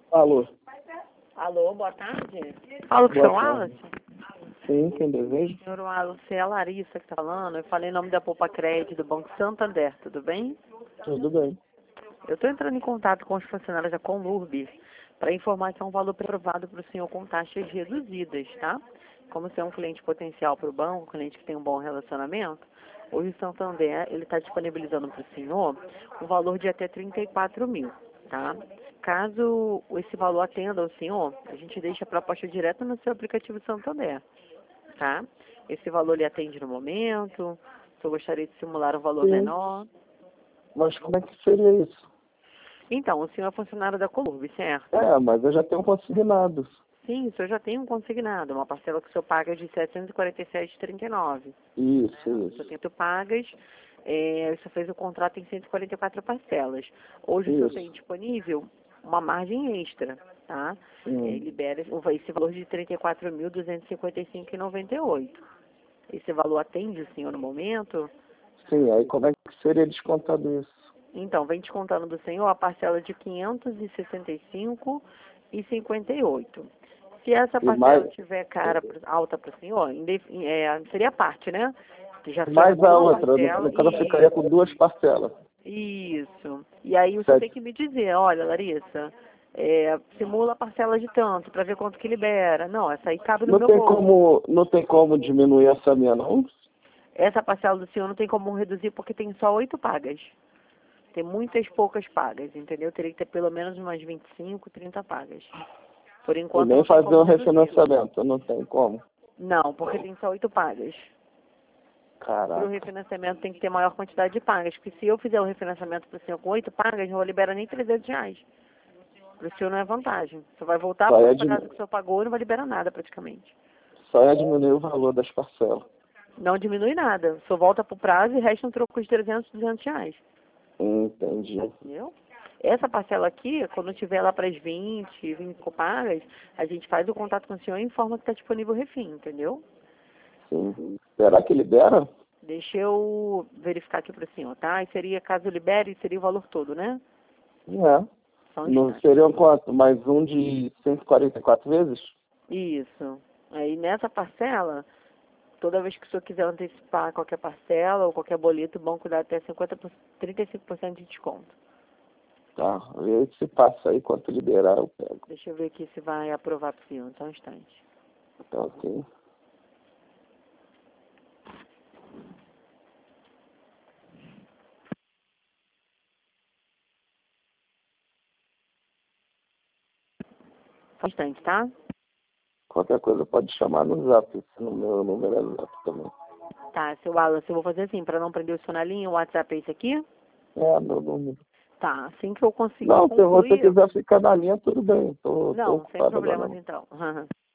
Alô. Alô, boa tarde. Fala com o Boa seu tarde. Wallace? Sim, quem deseja? Senhor Wallace, é a Larissa que está falando. Eu falei em nome da Poupa Crédito do Banco Santander, tudo bem? Tudo bem. Eu estou entrando em contato com os funcionários da Conlurb para informar que é um valor aprovado para o senhor com taxas reduzidas, tá? Como você é um cliente potencial para o banco, um cliente que tem um bom relacionamento, hoje o Santander ele está disponibilizando para o senhor um valor de até 34 mil, tá? Caso esse valor atenda ao senhor, a gente deixa a proposta direta no seu aplicativo Santander, tá? Esse valor lhe atende no momento, se eu gostaria de simular um valor Sim. menor. Mas como é que seria isso? Então, o senhor é funcionário da Conlurb, certo? É, mas eu já tenho consignado. Sim, o senhor já tem um consignado, uma parcela que o senhor paga de R$ 747,39. Isso, O senhor isso. tem 8 pagas, o senhor fez o contrato em 144 parcelas. Hoje o senhor tem Isso. disponível uma margem extra, tá? Libera esse valor de R$ 34.255,98. Esse valor atende o senhor no momento? Sim, aí como é que seria descontado isso? Então, vem descontando do senhor a parcela de R$ 565,58. Se essa E parcela mais, tiver alta para o senhor, seria a parte, né? Que já mais somou a uma outra, parcela no caso eu ficaria com duas parcelas. isso. E aí o senhor tem Sete. que me dizer, olha, Larissa, simula a parcela de tanto para ver quanto que libera. Não, essa aí cabe no meu bolso. Não tem como diminuir essa minha, não? Essa parcela do senhor não tem como reduzir porque tem só 8 pagas. Tem muitas poucas pagas, entendeu? Teria que ter pelo menos umas 25, 30 pagas. Por E enquanto nem não tem fazer como um reduzir. refinanciamento, não tem como. Não, porque tem só 8 pagas. Para o Caraca. refinanciamento tem que ter maior quantidade de pagas. Porque se eu fizer o refinanciamento para o senhor com 8 pagas, não vou liberar nem R$ 300. Para o senhor não é vantagem. Você vai voltar Só para ia, a casa que o senhor pagou e não vai liberar nada praticamente. só ia diminuir o valor das parcelas. Não diminui nada. O senhor volta para o prazo e resta um troco de R$ 300. Entendi. Entendeu? Essa parcela aqui, quando tiver lá para as 25 pagas, a gente faz o contato com o senhor e informa que está disponível o refim, entendeu? Sim. Será que libera? Deixa eu verificar aqui para o senhor, tá? E seria, caso libere, seria o valor todo, né? É. Só um Não instante. seriam quanto? Mais um de 144 vezes? Isso. Aí nessa parcela, toda vez que o senhor quiser antecipar qualquer parcela ou qualquer boleto, o banco dá até 35% de desconto. Tá. E se passa aí, quanto liberar, eu pego. Deixa eu ver aqui se vai aprovar para o senhor, só um instante. Tá ok. Só um instante, tá? Qualquer coisa pode chamar no zap. No meu número é zap também. Tá, seu Wallace, eu vou fazer assim, para não prender o seu na linha, o WhatsApp é esse aqui? É, meu número. Tá, assim que eu conseguir Não, se você concluir... quiser ficar na linha, tudo bem. Tô Não, sem ocupado agora problemas não. então.